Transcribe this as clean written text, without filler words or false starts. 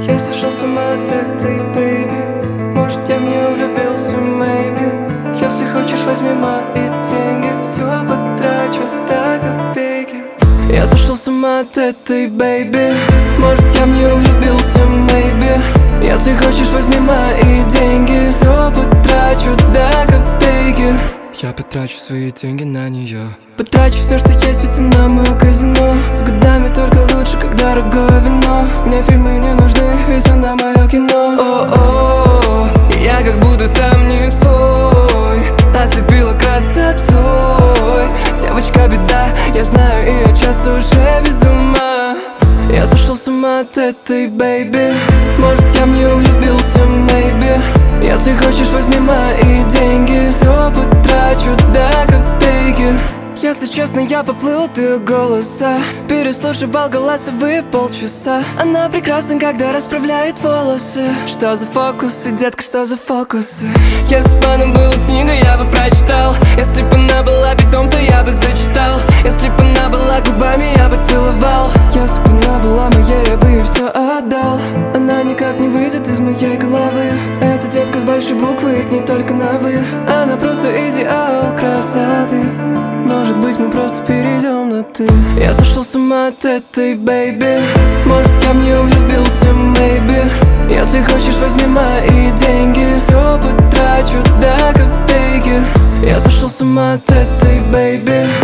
Я сошел с ума от этой бэйби. Может, я в нее влюбился, maybe. Если хочешь, возьми мои деньги. Все потрачу до копейки. Я сошел с ума от этой бэйби. Может, я в нее влюбился, maybe. Если хочешь, возьми мои деньги. Все потрачу до копейки. Я потрачу свои деньги на нее. Потрачу все, что есть, ведь она мое казино. С годами только лучше, как дорогое вино. Мне фильмы не нужны, ведь она мое кино. О-о-о, я как будто сам не свой. Ослепила красотой. Девочка беда, я знаю, и я часто уже без ума. Я сошел с ума от этой бэйби. Может, я в нее влюбился, maybe. Если хочешь, возьми мои деньги. Все потрачу до копейки. Если честно, я поплыл от ее голоса. Переслушивал голосовые полчаса. Она прекрасна, когда расправляет волосы. Что за фокусы, детка, что за фокусы? Если бы она была книга, я бы прочитал. Если бы она была битом, то я бы зачитал. Если бы она была губами, я бы целовал. Если бы она была моей, я бы ей все отдал. Она никак не выйдет из моей головы. Эта детка с большой буквы, не только на «вы». Она просто идеал красоты. Может быть, мы просто перейдем на «ты». Я сошел с ума от этой бэйби. Может, я в нее влюбился, maybe. Если хочешь, возьми мои деньги. Все потрачу до копейки. Я сошел с ума от этой бэйби.